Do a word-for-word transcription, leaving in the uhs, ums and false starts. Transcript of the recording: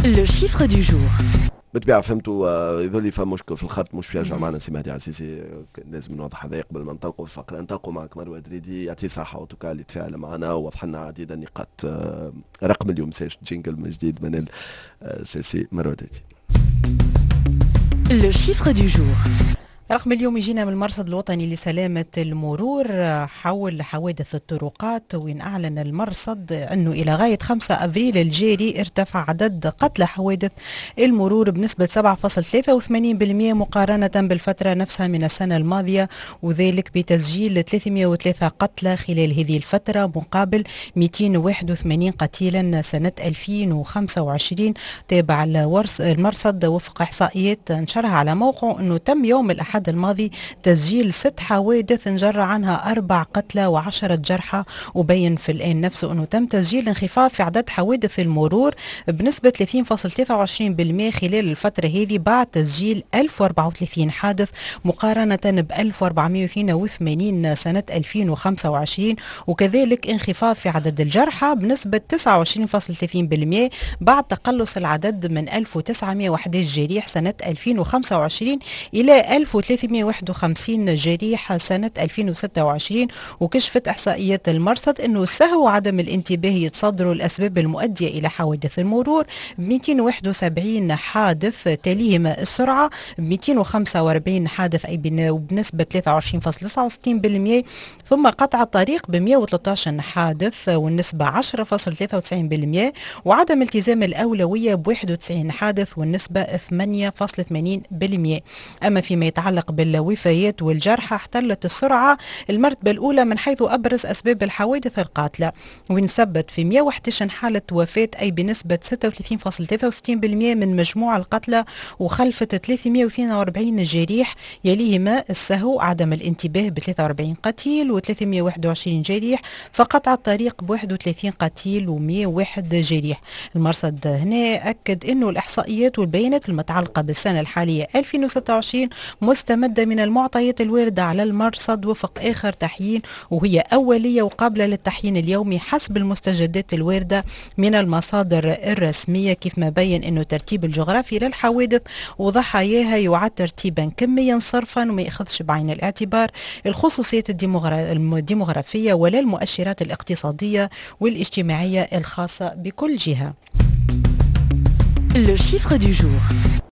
Le chiffre du jour. بالطبيعة فهمتوا. آه، يظل لي فما مشكل في الخط مش يرجع معنا سي مهدي عسيسي. آه، لازم نوضح هذا قبل ما ننطلقوا في الفقرة. ننطلقوا معك مروة دريدي، يعطيه الصحة وتوكا اللي تفاعل معنا ووضح لنا عديد النقاط. آه، رقم اليوم سيش جينجل من جديد من السيسي مروة دريدي. Le chiffre du jour. رقم اليوم يجينا من المرصد الوطني لسلامة المرور حول حوادث الطرقات، وين أعلن المرصد أنه إلى غاية خمسة أبريل الجاري ارتفع عدد قتلى حوادث المرور بنسبة سبعة فاصلة ثلاثة وثمانين بالمئة مقارنة بالفترة نفسها من السنة الماضية، وذلك بتسجيل ثلاثمئة وثلاثة قتلى خلال هذه الفترة مقابل مئتين وواحد وثمانين قتيلا سنة ألفين وخمسة وعشرين. تابع المرصد وفق إحصائيات نشرها على موقعه أنه تم يوم الأحد الماضي تسجيل ست حوادث انجرى عنها أربع قتلى وعشرة جرحى، وبين في الآن نفسه أنه تم تسجيل انخفاض في عدد حوادث المرور بنسبة ثلاثين فاصلة ثلاثة وعشرين بالمئة خلال الفترة هذه بعد تسجيل ألف وأربعة وثلاثين حادث مقارنة ب ألف وأربعمئة واثنين وثمانين سنة ألفين وخمسة وعشرين، وكذلك انخفاض في عدد الجرحى بنسبة تسعة وعشرين فاصلة ثلاثين بالمئة بعد تقلص العدد من ألف وتسعمئة وأحد عشر جريح سنة ألفين وخمسة وعشرين إلى ألف وثلاثمئة وواحد وخمسين جريح سنة ألفين وستة وعشرين. وكشفت إحصائيات المرصد أنه السهو وعدم الانتباه يتصدروا الأسباب المؤدية إلى حوادث المرور ب مئتين وواحد وسبعين حادث، تليهما السرعة ب مئتين وخمسة وأربعين حادث أي بنسبة ثلاثة وعشرين فاصلة تسعة وستين بالمئة، ثم قطع الطريق ب مئة وثلاثة عشر حادث والنسبة عشرة فاصلة ثلاثة وتسعين بالمئة، وعدم التزام الأولوية ب واحد وتسعين حادث والنسبة ثمانية فاصلة ثمانين بالمئة. أما فيما يتعلق بالوفيات والجرحى احتلت السرعة المرتبة الأولى من حيث أبرز أسباب الحوادث القاتلة، ونثبت في مئة وأحد عشر حالة وفاة أي بنسبة ستة وثلاثين فاصلة ثلاثة وستين بالمئة من مجموع القتلى، وخلفت ثلاثمئة واثنين وأربعين جريح يليهما السهو عدم الانتباه ب ثلاثة وأربعين قتيل و321 وواحد جريح، فقطع الطريق ب واحد وثلاثين قتيل ومئة وواحد جريح. المرصد هنا أكد أنه الإحصائيات والبيانات المتعلقة بالسنة الحالية ألفين وستة وعشرين مستمدة من المعطيات الواردة على المرصد وفق آخر تحيين، وهي أولية وقابلة للتحيين اليومي حسب المستجدات الواردة من المصادر الرسمية، كيف ما بين أنه ترتيب الجغرافي للحوادث وضحاياها يعد ترتيبا كميا صرفا وما يأخذش بعين الاعتبار الخصوصيات الديموغرافية ولا المؤشرات الاقتصادية والاجتماعية الخاصة بكل جهة. Le chiffre du jour.